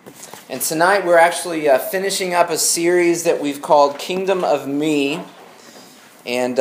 And tonight we're actually finishing up a series that we've called Kingdom of Me. And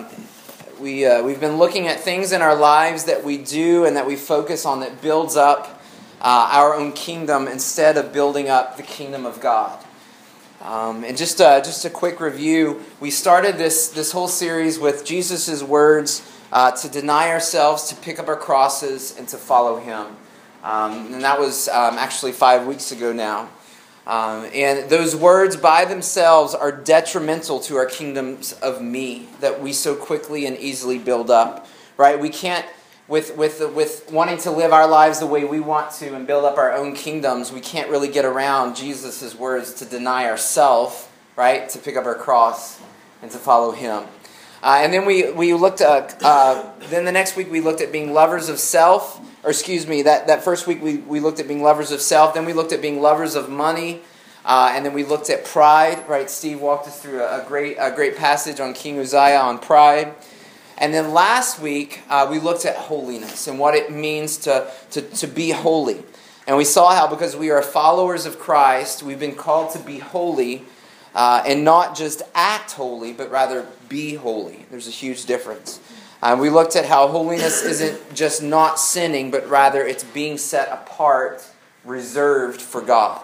we've been looking at things in our lives that we do and that we focus on that builds up our own kingdom instead of building up the kingdom of God. And just a quick review, we started this whole series with Jesus' words to deny ourselves, to pick up our crosses, and to follow Him. And that was actually 5 weeks ago now. And those words by themselves are detrimental to our kingdoms of me that we so quickly and easily build up. Right? We can't, with wanting to live our lives the way we want to and build up our own kingdoms, we can't really get around Jesus' words to deny ourselves, right? To pick up our cross and to follow Him. And then we looked at, then the next week we looked at being lovers of self. Or excuse me, that first week we looked at being lovers of self. Then we looked at being lovers of money. And then we looked at pride. Right? Steve walked us through a great passage on King Uzziah on pride. And then last week we looked at holiness and what it means to be holy. And we saw how because we are followers of Christ, we've been called to be holy and not just act holy, but rather be holy. There's a huge difference. We looked at how holiness isn't just not sinning, but rather it's being set apart, reserved for God.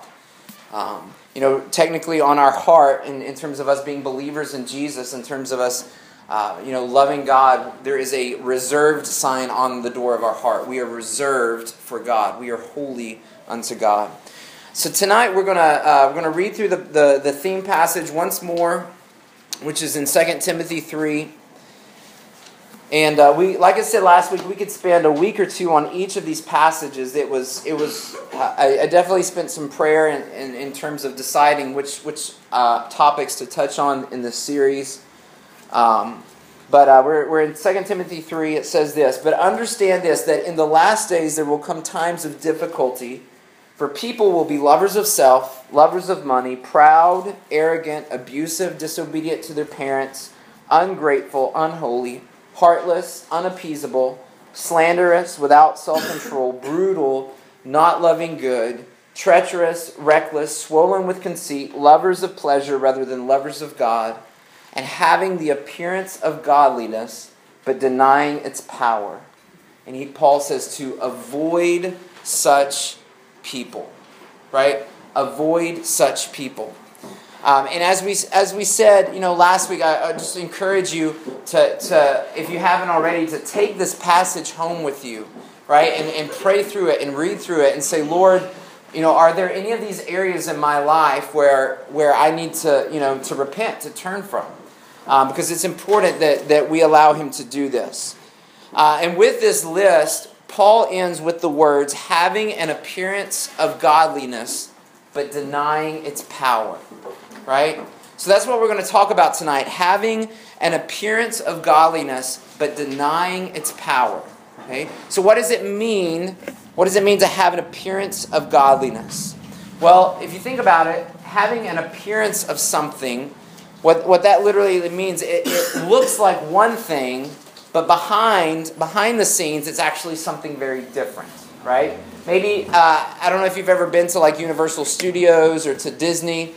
Technically on our heart, in terms of us being believers in Jesus, in terms of us, loving God, there is a reserved sign on the door of our heart. We are reserved for God. We are holy unto God. So tonight we're gonna read through the theme passage once more, which is in 2 Timothy 3. And like I said last week, we could spend a week or two on each of these passages. I definitely spent some prayer in terms of deciding which topics to touch on in this series. But we're in 2 Timothy 3. It says this: "But understand this, that in the last days there will come times of difficulty, for people will be lovers of self, lovers of money, proud, arrogant, abusive, disobedient to their parents, ungrateful, unholy, heartless, unappeasable, slanderous, without self-control, brutal, not loving good, treacherous, reckless, swollen with conceit, lovers of pleasure rather than lovers of God, and having the appearance of godliness, but denying its power." And Paul says to avoid such people, right? Avoid such people. And as we said, last week, I just encourage you to, if you haven't already, to take this passage home with you, right? And pray through it and read through it and say, Lord, are there any of these areas in my life where I need to repent, to turn from? Because it's important that we allow Him to do this. And with this list, Paul ends with the words, having an appearance of godliness, but denying its power. Right? So that's what we're going to talk about tonight. Having an appearance of godliness, but denying its power. Okay? So what does it mean? What does it mean to have an appearance of godliness? Well, if you think about it, having an appearance of something, what that literally means, it looks like one thing, but behind the scenes, it's actually something very different. Right? Maybe, I don't know if you've ever been to like Universal Studios or to Disney.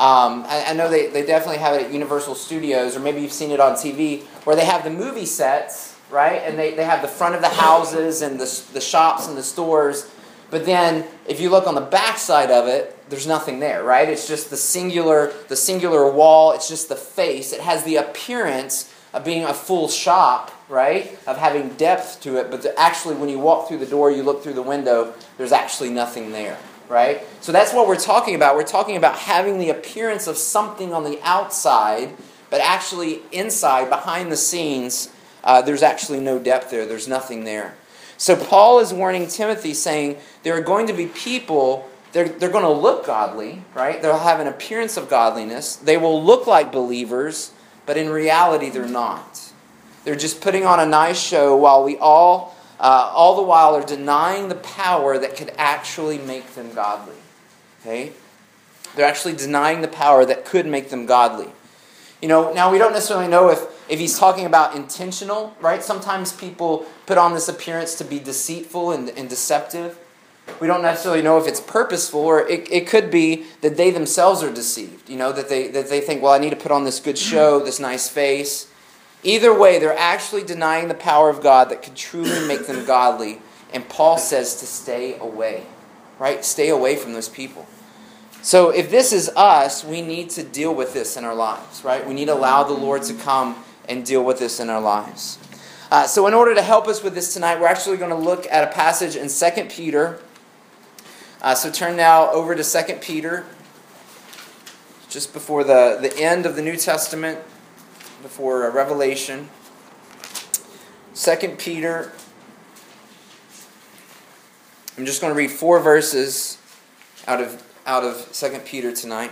I know they definitely have it at Universal Studios, or maybe you've seen it on TV, where they have the movie sets, right? And they have the front of the houses and the shops and the stores. But then, if you look on the back side of it, there's nothing there, right? It's just the singular wall. It's just the face. It has the appearance of being a full shop, right? Of having depth to it. But actually, when you walk through the door, you look through the window, there's actually nothing there. Right? So that's what we're talking about. We're talking about having the appearance of something on the outside, but actually inside, behind the scenes, there's actually no depth there. There's nothing there. So Paul is warning Timothy, saying there are going to be people, they're going to look godly, right? They'll have an appearance of godliness. They will look like believers, but in reality they're not. They're just putting on a nice show while we all the while are denying the power that could actually make them godly. Okay? They're actually denying the power that could make them godly. Now we don't necessarily know if he's talking about intentional, right? Sometimes people put on this appearance to be deceitful and deceptive. We don't necessarily know if it's purposeful, or it could be that they themselves are deceived. That they think, well, I need to put on this good show, this nice face. Either way, they're actually denying the power of God that could truly make them godly. And Paul says to stay away, right? Stay away from those people. So if this is us, we need to deal with this in our lives, right? We need to allow the Lord to come and deal with this in our lives. So in order to help us with this tonight, we're actually going to look at a passage in 2 Peter. So turn now over to 2 Peter, just before the end of the New Testament, before Revelation. 2 Peter. I'm just going to read 4 verses out of 2 Peter tonight.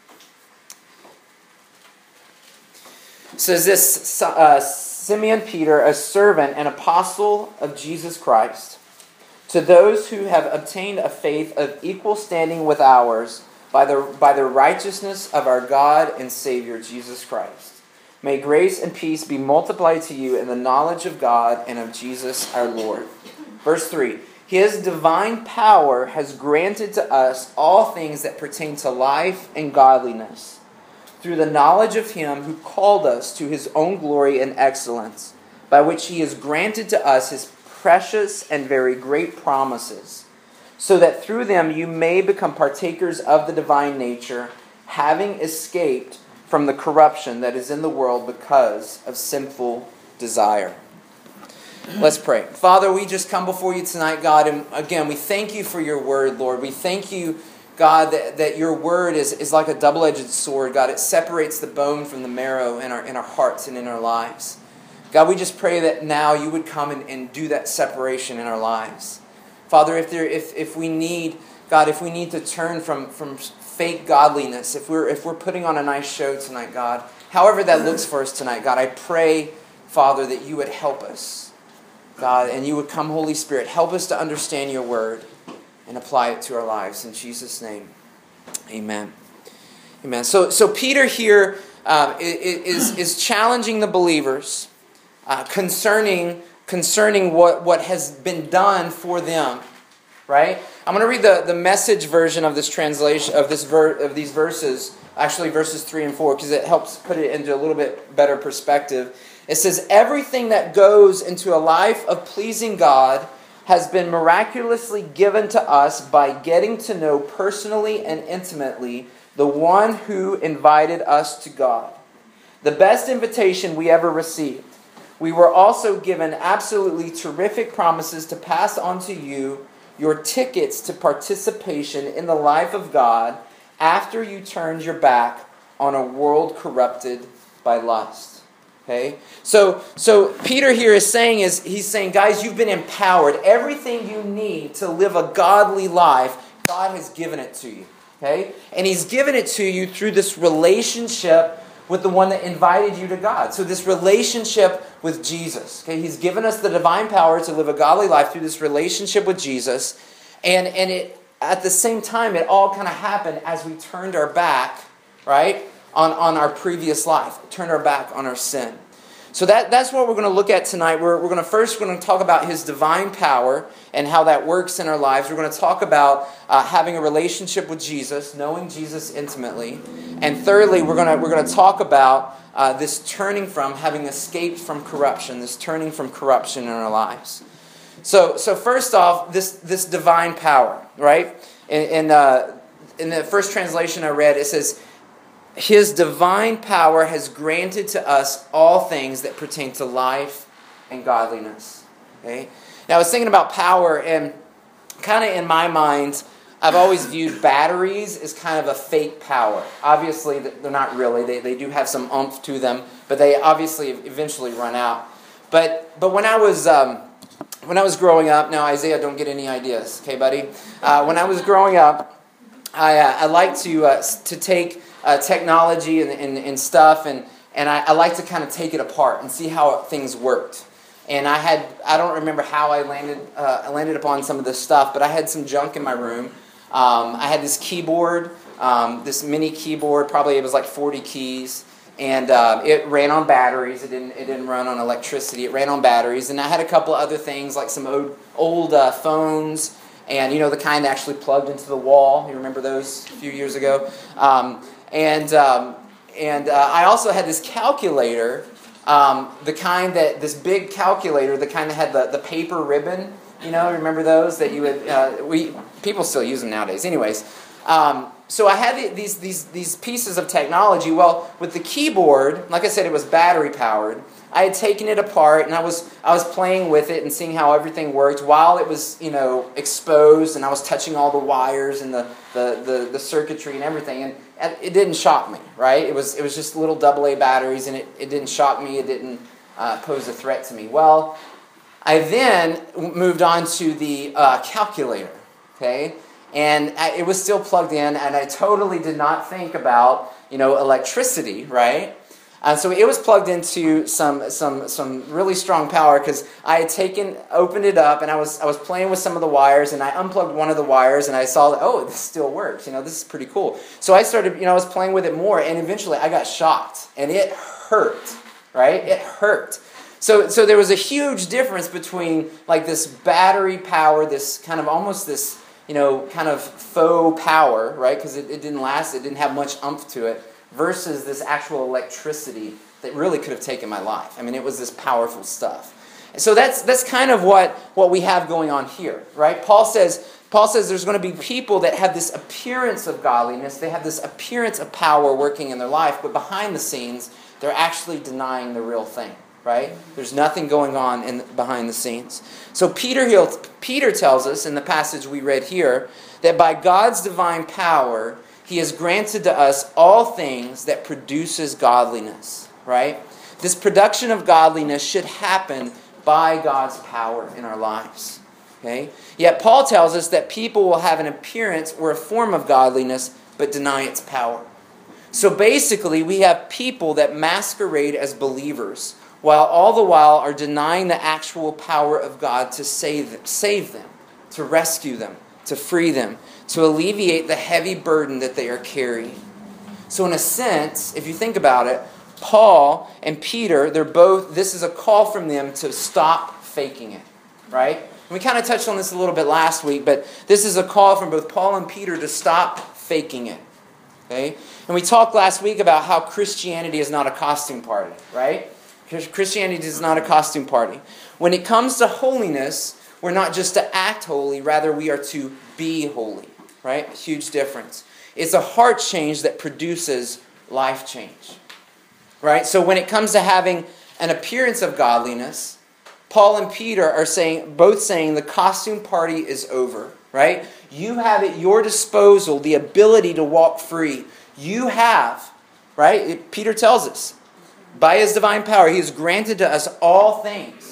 It says this, Simeon Peter, a servant and apostle of Jesus Christ, to those who have obtained a faith of equal standing with ours by the righteousness of our God and Savior Jesus Christ. May grace and peace be multiplied to you in the knowledge of God and of Jesus our Lord. Verse 3. His divine power has granted to us all things that pertain to life and godliness, through the knowledge of Him who called us to His own glory and excellence, by which He has granted to us His precious and very great promises, so that through them you may become partakers of the divine nature, having escaped from the corruption that is in the world because of sinful desire. Let's pray. Father, we just come before you tonight, God, and again, we thank you for your word, Lord. We thank you, God, that your word is like a double-edged sword, God. It separates the bone from the marrow in our hearts and in our lives. God, we just pray that now you would come and do that separation in our lives. Father, if we need, God, if we need to turn from fake godliness, if we're putting on a nice show tonight, God, however that looks for us tonight, God, I pray, Father, that you would help us, God, and you would come, Holy Spirit, help us to understand your word and apply it to our lives. In Jesus' name, amen. Amen. So Peter here is challenging the believers concerning what has been done for them, right? I'm going to read the Message version of this translation of these verses, actually verses 3 and 4, because it helps put it into a little bit better perspective. It says, everything that goes into a life of pleasing God has been miraculously given to us by getting to know personally and intimately the one who invited us to God. The best invitation we ever received. We were also given absolutely terrific promises to pass on to you your tickets to participation in the life of God after you turned your back on a world corrupted by lust. Okay? So Peter here is saying, he's saying, guys, you've been empowered. Everything you need to live a godly life, God has given it to you. Okay? And He's given it to you through this relationship with the one that invited you to God. So this relationship with Jesus. Okay? He's given us the divine power to live a godly life through this relationship with Jesus. And it at the same time, it all kind of happened as we turned our back, right, on our previous life. Turned our back on our sin. So that's what we're going to look at tonight. We're going to talk about His divine power and how that works in our lives. We're going to talk about having a relationship with Jesus, knowing Jesus intimately, and thirdly, we're going to talk about this turning from having escaped from corruption, this turning from corruption in our lives. So first off, this divine power, right? In the first translation I read, it says, His divine power has granted to us all things that pertain to life and godliness. Okay? Now, I was thinking about power, and kind of in my mind, I've always viewed batteries as kind of a fake power. Obviously, they're not really. They do have some oomph to them, but they obviously eventually run out. But when I was growing up, now Isaiah, don't get any ideas, okay, buddy? When I was growing up, I like to take technology and stuff, and I like to kind of take it apart and see how things worked. And I don't remember how I landed upon some of this stuff, but I had some junk in my room. I had this keyboard, this mini keyboard, probably it was like 40 keys, and it ran on batteries. It didn't run on electricity. It ran on batteries, and I had a couple of other things like some old phones And the kind that actually plugged into the wall. You remember those a few years ago? And I also had this calculator, this big calculator, the kind that had the paper ribbon. Remember those that you would? People still use them nowadays. Anyways, so I had these pieces of technology. Well, with the keyboard, like I said, it was battery powered. I had taken it apart, and I was playing with it and seeing how everything worked while it was exposed, and I was touching all the wires and the circuitry and everything, and it didn't shock me, right? It was just little AA batteries, and it didn't shock me. It didn't pose a threat to me. Well, I then moved on to the calculator, okay, and it was still plugged in, and I totally did not think about electricity, right? And so it was plugged into some really strong power because I had opened it up, and I was playing with some of the wires, and I unplugged one of the wires, and I saw that, this still works. This is pretty cool. So I started, I was playing with it more, and eventually I got shocked, and it hurt, right? It hurt. So there was a huge difference between like this battery power, this kind of almost this, kind of faux power, right? Because it didn't last, it didn't have much oomph to it, versus this actual electricity that really could have taken my life. I mean, it was this powerful stuff. And so that's kind of what we have going on here, right? Paul says there's going to be people that have this appearance of godliness, they have this appearance of power working in their life, but behind the scenes, they're actually denying the real thing, right? There's nothing going on behind the scenes. So Peter tells us in the passage we read here that by God's divine power, He has granted to us all things that produces godliness, right? This production of godliness should happen by God's power in our lives, okay? Yet Paul tells us that people will have an appearance or a form of godliness but deny its power. So basically, we have people that masquerade as believers while all the while are denying the actual power of God to save them, to rescue them, to free them, to alleviate the heavy burden that they are carrying. So in a sense, if you think about it, Paul and Peter, this is a call from them to stop faking it, right? And we kind of touched on this a little bit last week, but this is a call from both Paul and Peter to stop faking it, okay? And we talked last week about how Christianity is not a costume party, right? Christianity is not a costume party. When it comes to holiness, we're not just to act holy, rather we are to be holy, right? A huge difference. It's a heart change that produces life change, right? So when it comes to having an appearance of godliness, Paul and Peter are both saying the costume party is over, right? You have at your disposal the ability to walk free. You have, right? Peter tells us, by His divine power, He has granted to us all things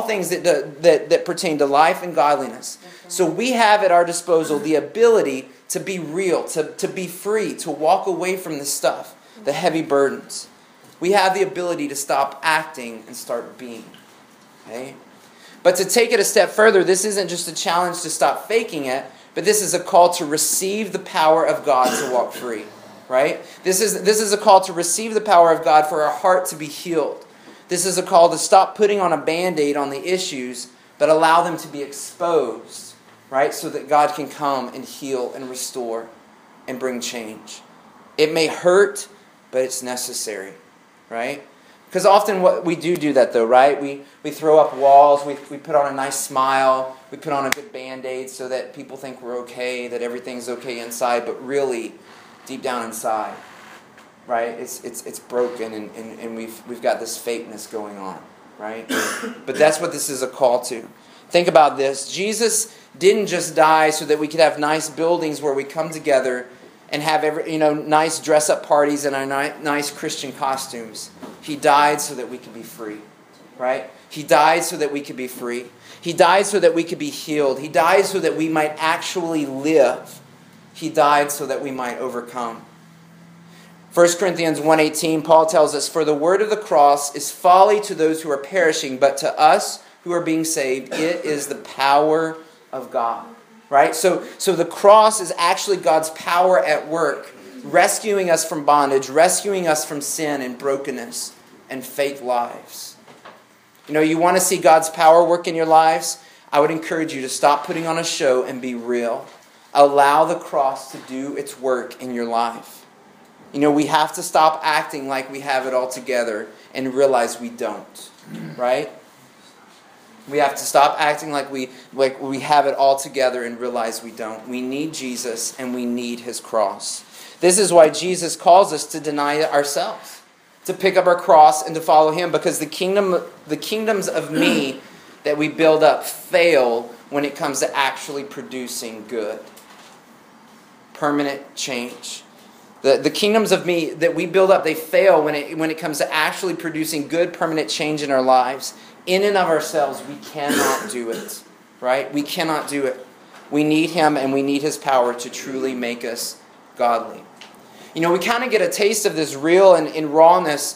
that pertain to life and godliness. So we have at our disposal the ability to be real, to be free, to walk away from the stuff, the heavy burdens. We have the ability to stop acting and start being. Okay? But to take it a step further, this isn't just a challenge to stop faking it, but this is a call to receive the power of God to walk free. Right? This is a call to receive the power of God for our heart to be healed. This is a call to stop putting on a Band-Aid on the issues, but allow them to be exposed, right? So that God can come and heal and restore and bring change. It may hurt, but it's necessary, right? Because often what we do that though, right? We throw up walls, we put on a nice smile, we put on a good Band-Aid so that people think we're okay, that everything's okay inside, but really, deep down inside, right? It's broken and we've got this fakeness going on, right? But that's what this is a call to. Think about this. Jesus didn't just die so that we could have nice buildings where we come together and have nice dress-up parties and our nice Christian costumes. He died so that we could be free, right? He died so that we could be free. He died so that we could be healed. He died so that we might actually live. He died so that we might overcome. 1 Corinthians 1:18, Paul tells us, "For the word of the cross is folly to those who are perishing, but to us who are being saved, it is the power of God." Right? So the cross is actually God's power at work, rescuing us from bondage, rescuing us from sin and brokenness and fake lives. You want to see God's power work in your lives? I would encourage you to stop putting on a show and be real. Allow the cross to do its work in your life. We have to stop acting like we have it all together and realize we don't, right? We have to stop acting like we have it all together and realize we don't. We need Jesus and we need his cross. This is why Jesus calls us to deny ourselves, to pick up our cross and to follow him, because the kingdoms of me that we build up fail when it comes to actually producing good, permanent change. The kingdoms of me that we build up, they fail when it comes to actually producing good, permanent change in our lives. In and of ourselves, we cannot do it, right? We cannot do it. We need him and we need his power to truly make us godly. We kind of get a taste of this real and rawness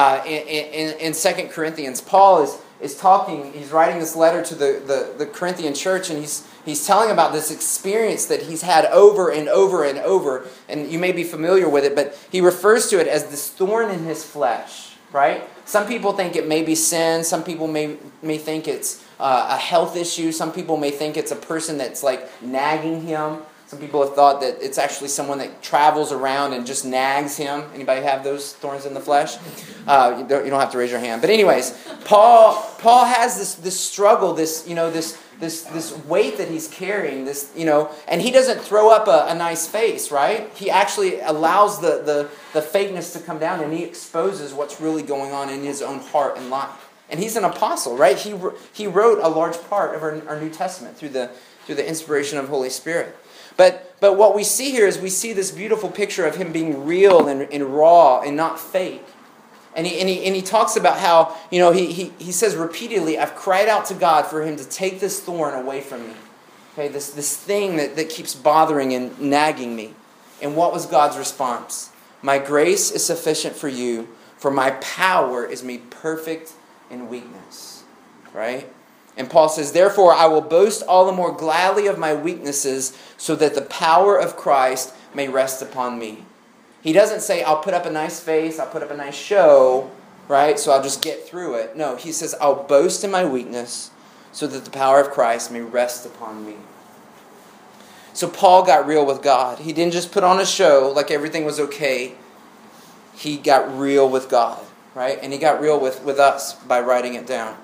in 2 Corinthians. Paul is talking, he's writing this letter to the Corinthian church, and he's telling about this experience that he's had over and over and over. And you may be familiar with it, but he refers to it as this thorn in his flesh, right? Some people think it may be sin. Some people may think it's a health issue. Some people may think it's a person that's like nagging him. Some people have thought that it's actually someone that travels around and just nags him. Anybody have those thorns in the flesh? You don't have to raise your hand. But anyways, Paul has this struggle, this weight that he's carrying, and he doesn't throw up a nice face, right? He actually allows the fakeness to come down, and he exposes what's really going on in his own heart and life. And he's an apostle, right? He wrote a large part of our New Testament through the inspiration of Holy Spirit. But what we see here is we see this beautiful picture of him being real and raw and not fake. And he talks about how, he says repeatedly, I've cried out to God for him to take this thorn away from me. Okay, this thing that keeps bothering and nagging me. And what was God's response? My grace is sufficient for you, for my power is made perfect in weakness. Right? And Paul says, therefore I will boast all the more gladly of my weaknesses, so that the power of Christ may rest upon me. He doesn't say, I'll put up a nice face, I'll put up a nice show, right? So I'll just get through it. No, he says, I'll boast in my weakness, so that the power of Christ may rest upon me. So Paul got real with God. He didn't just put on a show like everything was okay. He got real with God, right? And he got real with us by writing it down.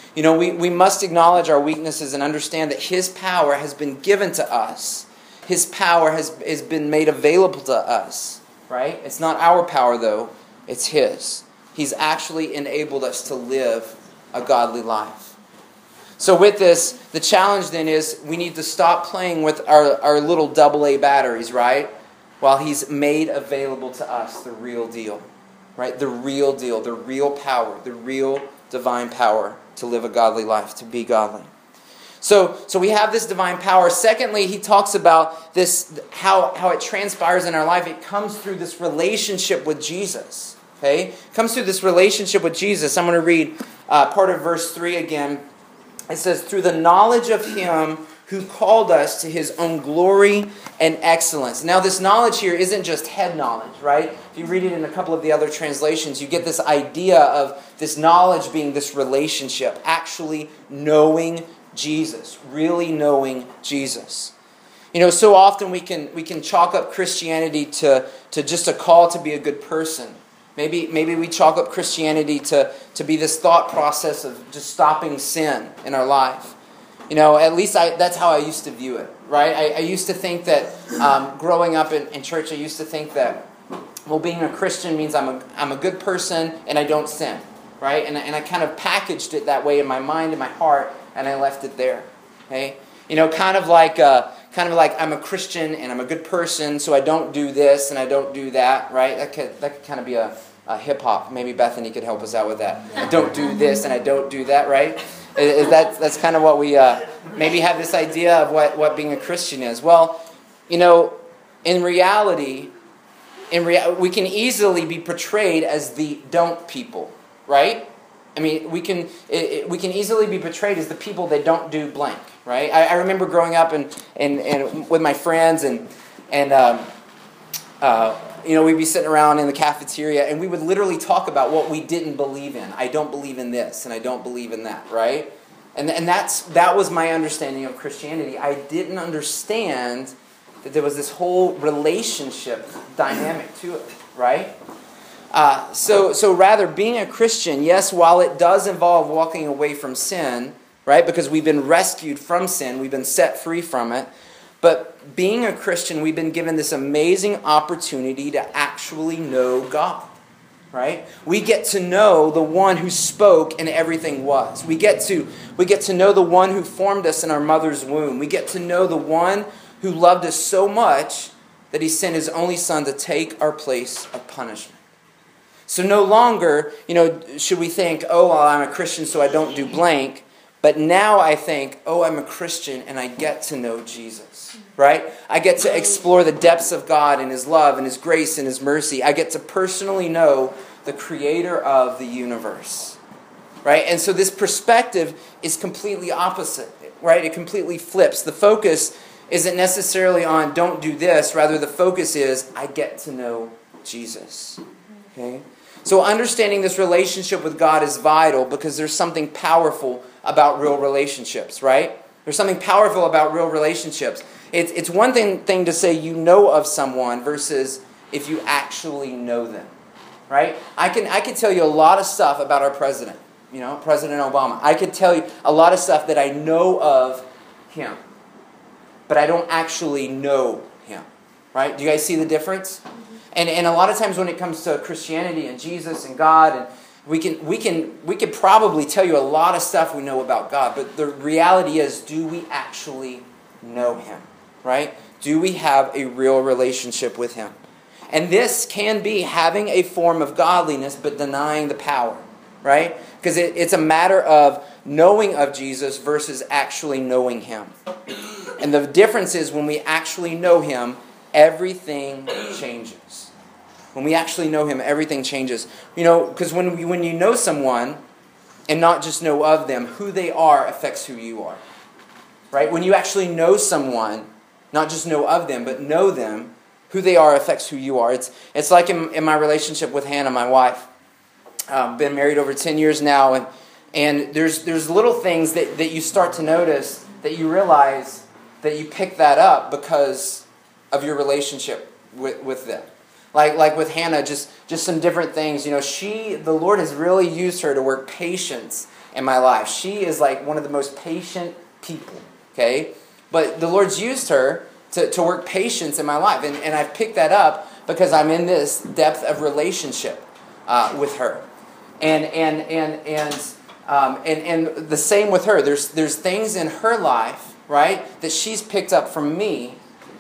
We must acknowledge our weaknesses and understand that his power has been given to us. His power has been made available to us, right? It's not our power, though. It's his. He's actually enabled us to live a godly life. So with this, the challenge then is we need to stop playing with our little AA batteries, right? While he's made available to us the real deal, right? The real deal, the real power, the real divine power to live a godly life, to be godly. So we have this divine power. Secondly, he talks about this, how it transpires in our life. It comes through this relationship with Jesus. Okay? It comes through this relationship with Jesus. I'm going to read part of verse 3 again. It says, through the knowledge of him who called us to his own glory and excellence. Now, this knowledge here isn't just head knowledge, right? If you read it in a couple of the other translations, you get this idea of this knowledge being this relationship, actually knowing Jesus, really knowing Jesus. So often we can chalk up Christianity to just a call to be a good person. Maybe we chalk up Christianity to be this thought process of just stopping sin in our life. At least that's how I used to view it, right? I used to think that growing up in church, I used to think that, being a Christian means I'm a good person and I don't sin, right? And I kind of packaged it that way in my mind and my heart, and I left it there. Okay, kind of like I'm a Christian and I'm a good person, so I don't do this and I don't do that, right? That could kind of be a hip hop. Maybe Bethany could help us out with that. I don't do this and I don't do that, right? That's kind of what we maybe have this idea of what being a Christian is. Well, in reality, we can easily be portrayed as the don't people, right? I mean, we can easily be portrayed as the people that don't do blank, right? I remember growing up and with my friends and we'd be sitting around in the cafeteria and we would literally talk about what we didn't believe in. I don't believe in this and I don't believe in that, right? And that was my understanding of Christianity. I didn't understand that there was this whole relationship dynamic to it, right? So rather, being a Christian, yes, while it does involve walking away from sin, right? Because we've been rescued from sin, we've been set free from it. But being a Christian, we've been given this amazing opportunity to actually know God, right? We get to know the one who spoke and everything was. We get to know the one who formed us in our mother's womb. We get to know the one who loved us so much that he sent his only son to take our place of punishment. So no longer, should we think, oh, well, I'm a Christian so I don't do blank. But now I think, oh, I'm a Christian and I get to know Jesus, right? I get to explore the depths of God and his love and his grace and his mercy. I get to personally know the creator of the universe, right? And so this perspective is completely opposite, right? It completely flips. The focus isn't necessarily on don't do this. Rather, the focus is I get to know Jesus, okay? So understanding this relationship with God is vital because there's something powerful about real relationships, right? There's something powerful about real relationships. It's one thing to say you know of someone versus if you actually know them, right? I can tell you a lot of stuff about our president, President Obama. I could tell you a lot of stuff that I know of him, but I don't actually know him, right? Do you guys see the difference? And a lot of times when it comes to Christianity and Jesus and God, and we could probably tell you a lot of stuff we know about God, but the reality is, do we actually know him, right? Do we have a real relationship with him? And this can be having a form of godliness but denying the power, right? Because it's a matter of knowing of Jesus versus actually knowing him. And the difference is when we actually know him, everything changes. When we actually know him, everything changes. Because when you know someone and not just know of them, who they are affects who you are. Right? When you actually know someone, not just know of them, but know them, who they are affects who you are. It's like in my relationship with Hannah, my wife. Been married over 10 years now, and there's little things that you start to notice that you realize that you pick that up because of your relationship with them. Like with Hannah, just some different things. The Lord has really used her to work patience in my life. She is like one of the most patient people, okay? But the Lord's used her to work patience in my life. And I've picked that up because I'm in this depth of relationship with her. And the same with her. There's things in her life, right, that she's picked up from me,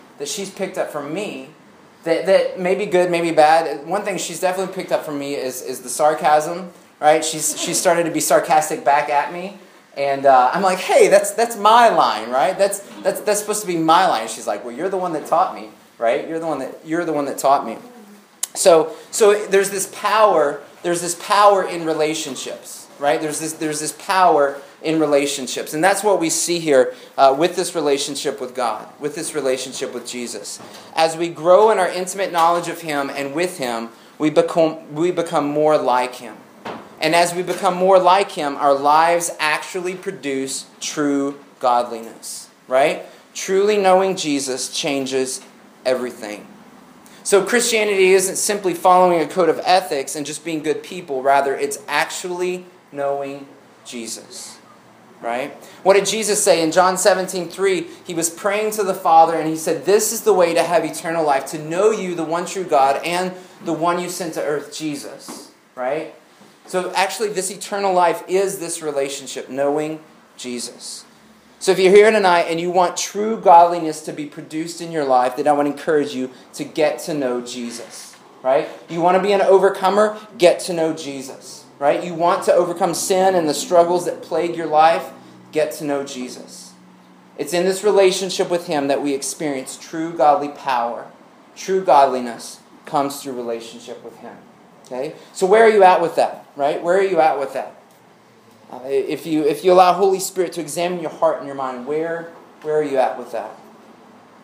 that may be good, maybe bad. One thing she's definitely picked up from me is the sarcasm, right? She's started to be sarcastic back at me. And I'm like, hey, that's my line, right? That's supposed to be my line. She's like, well, you're the one that taught me, right? You're the one that taught me. So there's this power in relationships, right? There's this power in relationships. And that's what we see here with this relationship with God, with this relationship with Jesus. As we grow in our intimate knowledge of him and with him, we become more like him. And as we become more like him, our lives actually produce true godliness, right? Truly knowing Jesus changes everything. So Christianity isn't simply following a code of ethics and just being good people. Rather, it's actually knowing Jesus, right? What did Jesus say? In John 17:3, he was praying to the Father and he said, this is the way to have eternal life, to know you, the one true God, and the one you sent to earth, Jesus, right? So actually, this eternal life is this relationship, knowing Jesus. So if you're here tonight and you want true godliness to be produced in your life, then I want to encourage you to get to know Jesus, right? You want to be an overcomer? Get to know Jesus, right? You want to overcome sin and the struggles that plague your life? Get to know Jesus. It's in this relationship with him that we experience true godly power. True godliness comes through relationship with him. Okay? So where are you at with that? Right? Where are you at with that? If you allow Holy Spirit to examine your heart and your mind, where are you at with that?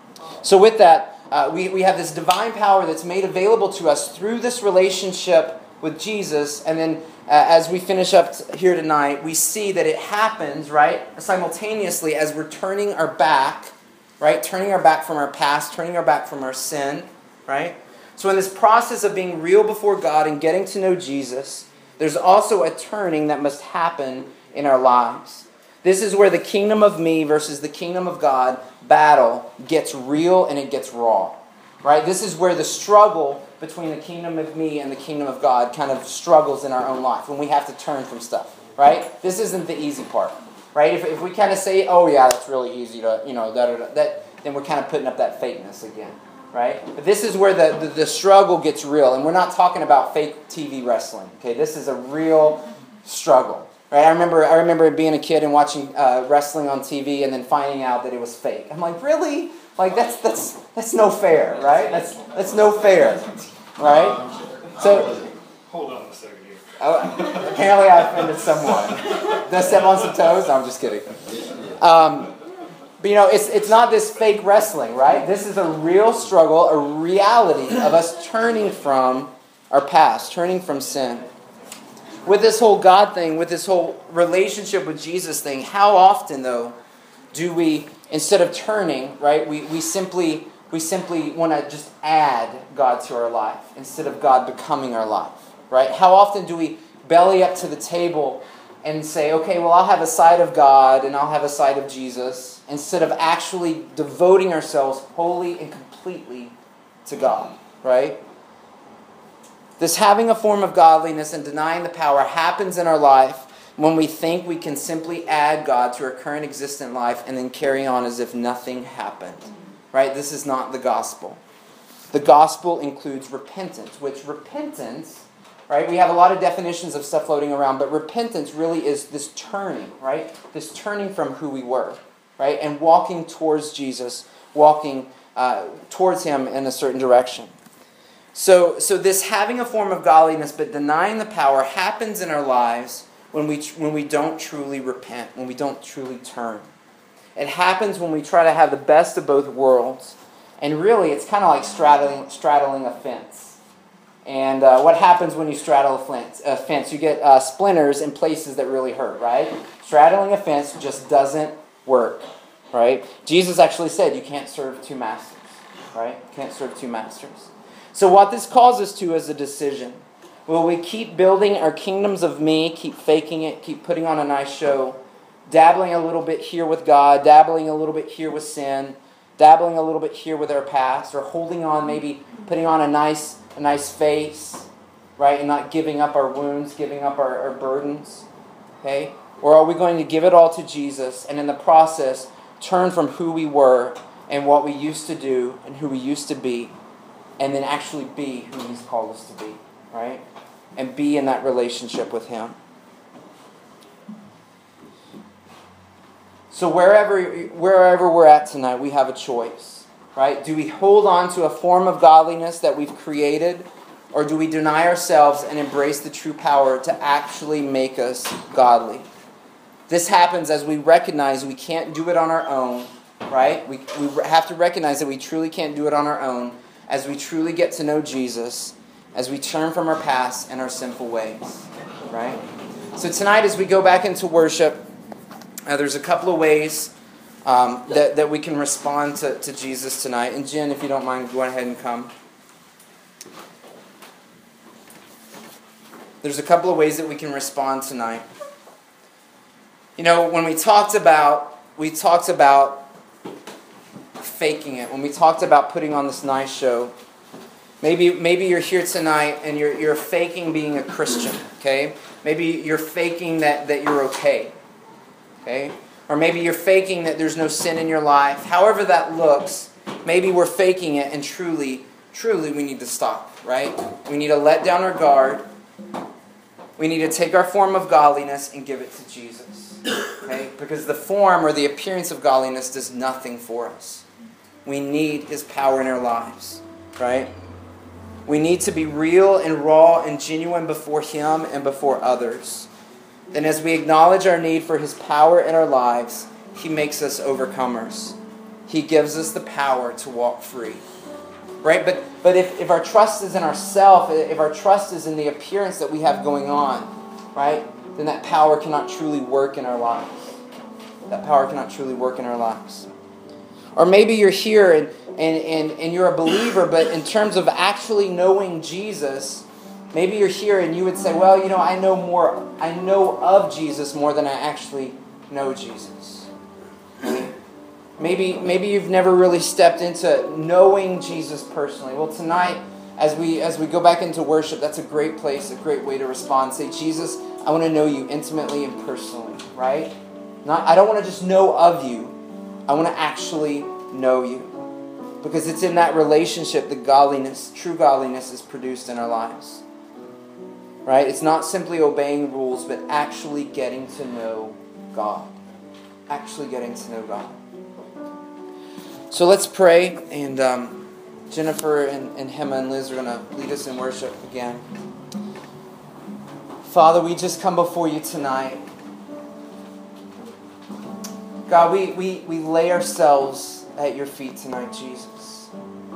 So with that, we have this divine power that's made available to us through this relationship with Jesus, and then as we finish up here tonight, we see that it happens, right, simultaneously as we're turning our back, right, turning our back from our past, turning our back from our sin, right? So in this process of being real before God and getting to know Jesus, there's also a turning that must happen in our lives. This is where the kingdom of me versus the kingdom of God battle gets real and it gets raw. Right? This is where the struggle between the kingdom of me and the kingdom of God kind of struggles in our own life when we have to turn from stuff. Right? This isn't the easy part. Right? If we kind of say, oh yeah, that's really easy to, then we're kind of putting up that fakeness again. Right? But this is where the struggle gets real. And we're not talking about fake TV wrestling. Okay? This is a real struggle. Right? I remember being a kid and watching wrestling on TV and then finding out that it was fake. I'm like, really? Like that's no fair, right? That's no fair, right? So hold on a second here. Apparently I offended someone. Did I step on some toes? No, I'm just kidding. But it's not this fake wrestling, right? This is a real struggle, a reality of us turning from our past, turning from sin. With this whole God thing, with this whole relationship with Jesus thing, how often though do we, instead of turning, right, we simply want to just add God to our life instead of God becoming our life, right? How often do we belly up to the table and say, okay, well, I'll have a side of God and I'll have a side of Jesus, instead of actually devoting ourselves wholly and completely to God, right? This having a form of godliness and denying the power happens in our life when we think we can simply add God to our current existent life and then carry on as if nothing happened. Right? This is not the gospel. The gospel includes repentance, which repentance, right? We have a lot of definitions of stuff floating around, but repentance really is this turning, right? This turning from who we were, right? And walking towards Jesus, walking towards Him in a certain direction. So this having a form of godliness but denying the power happens in our lives when we don't truly repent, when we don't truly turn. It happens when we try to have the best of both worlds. And really, it's kind of like straddling a fence. And what happens when you straddle a fence? You get splinters in places that really hurt, right? Straddling a fence just doesn't work, right? Jesus actually said you can't serve two masters, right? You can't serve two masters. So what this calls us to is a decision. Will we keep building our kingdoms of me, keep faking it, keep putting on a nice show, dabbling a little bit here with God, dabbling a little bit here with sin, dabbling a little bit here with our past, or holding on, maybe putting on a nice face, right, and not giving up our wounds, giving up our burdens, okay? Or are we going to give it all to Jesus and in the process turn from who we were and what we used to do and who we used to be and then actually be who He's called us to be, right? And be in that relationship with Him. So wherever we're at tonight, we have a choice, right? Do we hold on to a form of godliness that we've created, or do we deny ourselves and embrace the true power to actually make us godly? This happens as we recognize we can't do it on our own, right? We have to recognize that we truly can't do it on our own as we truly get to know Jesus, as we turn from our past and our sinful ways, right? So tonight as we go back into worship, there's a couple of ways that we can respond to Jesus tonight. And Jen, if you don't mind, go ahead and come. There's a couple of ways that we can respond tonight. You know, when we talked about faking it, when we talked about putting on this nice show, maybe you're here tonight and you're faking being a Christian, okay? Maybe you're faking that you're okay. Okay? Or maybe you're faking that there's no sin in your life. However that looks, maybe we're faking it and truly we need to stop, right? We need to let down our guard. We need to take our form of godliness and give it to Jesus. Okay? Because the form or the appearance of godliness does nothing for us. We need His power in our lives, right? We need to be real and raw and genuine before Him and before others. Then as we acknowledge our need for His power in our lives, He makes us overcomers. He gives us the power to walk free. right? But if our trust is in ourselves, if our trust is in the appearance that we have going on, right, then that power cannot truly work in our lives. That power cannot truly work in our lives. Or maybe you're here and you're a believer, but in terms of actually knowing Jesus, maybe you're here and you would say, well, I know of Jesus more than I actually know Jesus. Maybe you've never really stepped into knowing Jesus personally. Well, tonight, as we go back into worship, that's a great place, a great way to respond. Say, Jesus, I want to know you intimately and personally, right? I don't want to just know of you. I want to actually know you. Because it's in that relationship that godliness, true godliness, is produced in our lives. Right? It's not simply obeying rules, but actually getting to know God. Actually getting to know God. So let's pray, and Jennifer and Hema and Liz are going to lead us in worship again. Father, we just come before you tonight. God, we lay ourselves at your feet tonight, Jesus.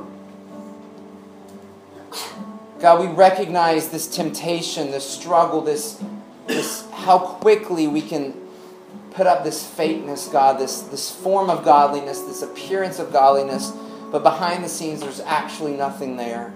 God, we recognize this temptation, this struggle, this how quickly we can put up this fakeness, God, this form of godliness, this appearance of godliness, but behind the scenes there's actually nothing there.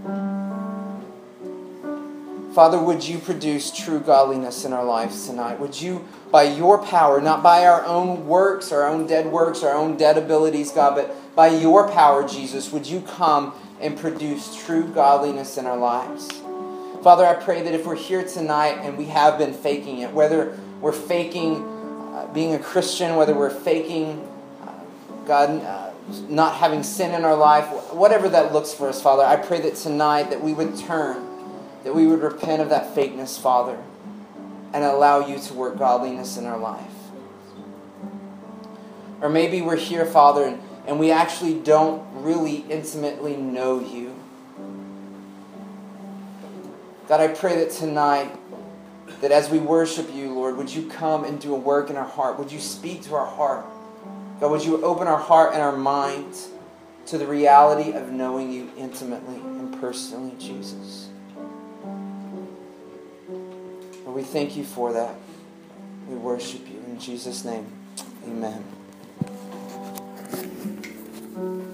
Father, would you produce true godliness in our lives tonight? Would you, by your power, not by our own works, our own dead abilities, God, but by your power, Jesus, would you come and produce true godliness in our lives? Father, I pray that if we're here tonight and we have been faking it, whether we're faking being a Christian, whether we're faking God not having sin in our life, whatever that looks for us, Father, I pray that tonight that we would turn, that we would repent of that fakeness, Father, and allow you to work godliness in our life. Or maybe we're here, Father, and we actually don't really intimately know you. God, I pray that tonight, that as we worship you, Lord, would you come and do a work in our heart? Would you speak to our heart? God, would you open our heart and our mind to the reality of knowing you intimately and personally, Jesus? Lord, we thank you for that. We worship you in Jesus' name. Amen.